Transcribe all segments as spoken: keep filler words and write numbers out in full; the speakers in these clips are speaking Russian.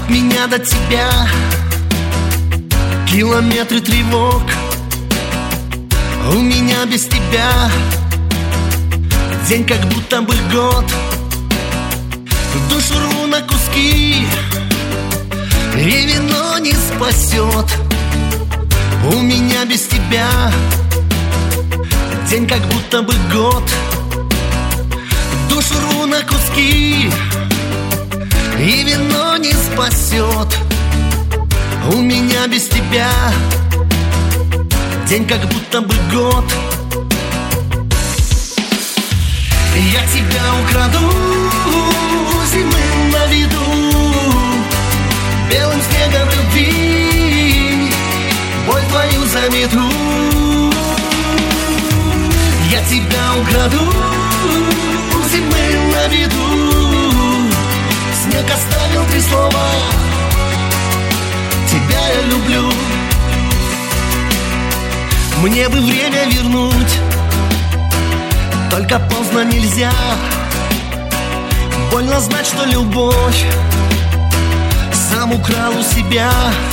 От меня до тебя километры тревог. У меня без тебя день как будто бы год. Душу рву на куски, и вино не спасет. У меня без тебя день как будто бы год. Душу рву на куски, и вино не спасет. У меня без тебя день как будто бы год. Я тебя украду, зимы на виду, белым снегом любви, боль твою замету. Я тебя украду, зимы на виду, снег оставил три слова: тебя я люблю. Мне бы время вернуть, только поздно нельзя. Больно знать, что любовь сам украл у себя.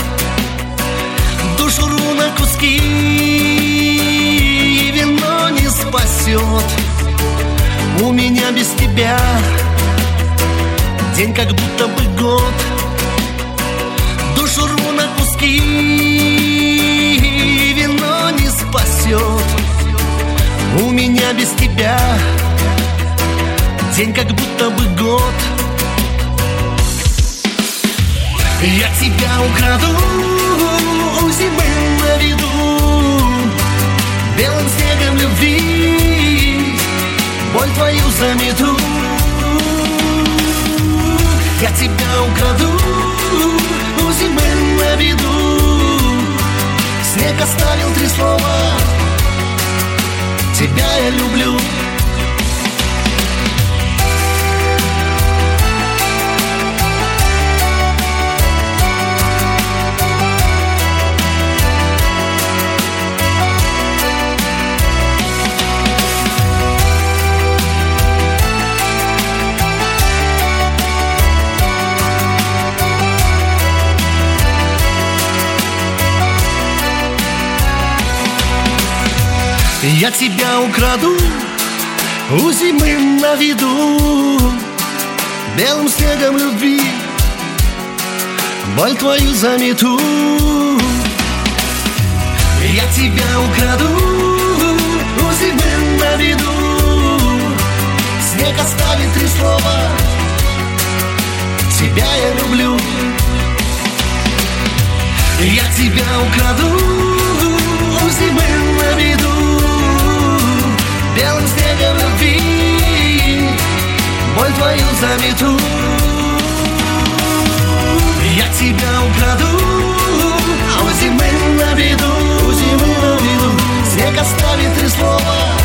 Душу рву на куски, и вино не спасет. У меня без тебя день как будто бы год. Душу рву на куски, и вино не спасет. У меня без тебя день как будто бы год. Я тебя украду, зимы на виду, белым снегом любви, боль твою замету. Я тебя украду, зимы на виду, снег оставил три слова: тебя я люблю. Я тебя украду, у зимы на виду, белым снегом любви, боль твою замету. Я тебя украду, у зимы на виду, снег оставит три слова: тебя я люблю. Я тебя украду, у зимы на виду, белым снегом любви, боль твою замету. Я тебя украду, а у зимы на виду, у зимы на виду, снег оставит три слова: